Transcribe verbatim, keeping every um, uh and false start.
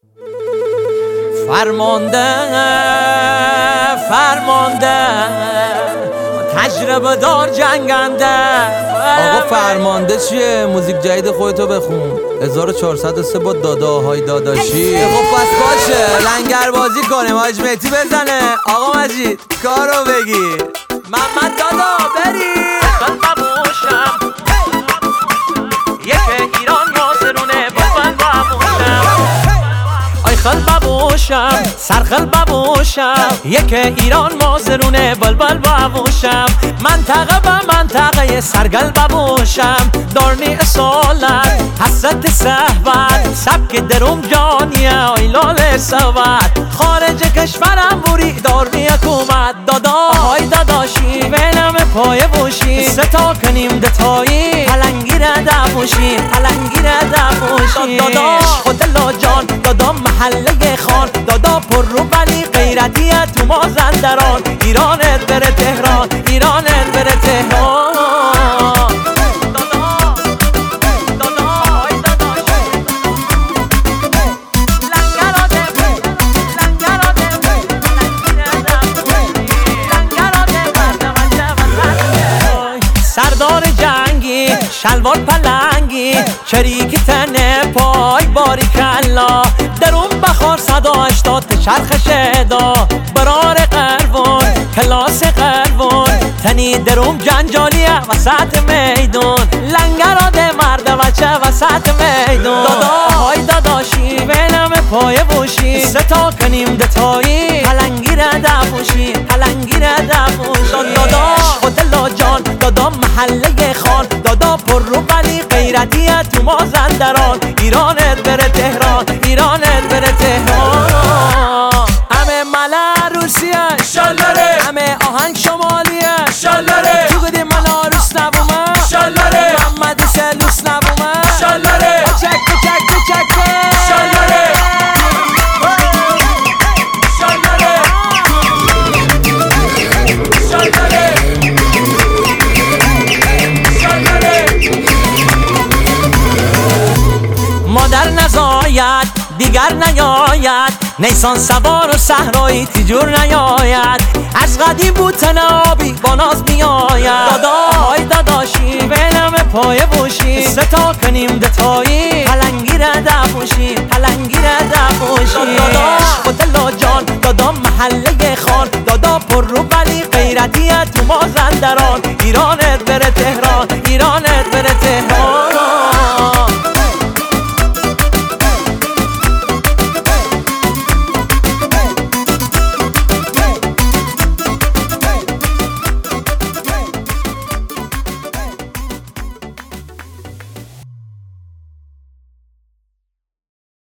فرمانده فرمانده تجربه دار جنگنده. آقا فرمانده چیه؟ موزیک جدید خودتو بخون. هزار و چهارصد و سه با داداهای داداشی. خب پس باشه لنگر بازی کنیم. حاج مهدی بزنه. آقا مجید کارو بگیر. محمد دادا بری قلب باشم یک ایران ناظرونه بلبل باشم. آی قلب باشم سرخل باشم یک ایران مازرونه بلبل باشم. منطقه به منطقه سرگل باشم. دارنی اصالت حسرت صحبت سبک دروم جانیه آیلال سوت. خارج کشورم بوری دارنی حکومت. دادا های داداشی بینم پای باشی ستا کنیم دتایی پلنگی را دفوشی پلنگی را دفوشی. دادا خود لاجان دادا محله خان دادا پر رو بلی غیرتیه تو مازندران. ایرانت بره تهران ایرانت بره تهران. سردار جنگی شلوار پلنگی چریکی تنه پای باری کلا. درون بخار صدا اشتاد چرخ شدا. برار قربون کلاس قربون تنی دروم جنجالیه وسط میدون. لنگراده مرد بچه وسط میدون. دادا های داداشی بینم پای بوشی ستا کنیم دتایی پلنگی را دفوشی پلنگی را دفوشی. دادا خود لاجان دادا محله خان دادا پر رو بلی غیرتیه تو مازندران. ایرانت بره تهران ایرانت بره تهران. همه ملا روسیه شالره همه آهنگ شمالیه شالره تو گدی ملا روس نبومه شالره محمد سلوس نبومه شالره چک چک چک شالره شالره شالره مادر نزاید دیگر نیاید نیسان سوار و صحرایی تیجور نیاید. از قدیم بود تنابی با ناز میآید. دادا های داداشی بینم پای بوشی ستا کنیم دتایی پلنگی را دفوشی پلنگی را دفوشی. دادا خود لاجان دادا محله خان دادا پر رو بلی غیرتیه تو مازندران. ایرانت بره تهران ایرانت بره تهران.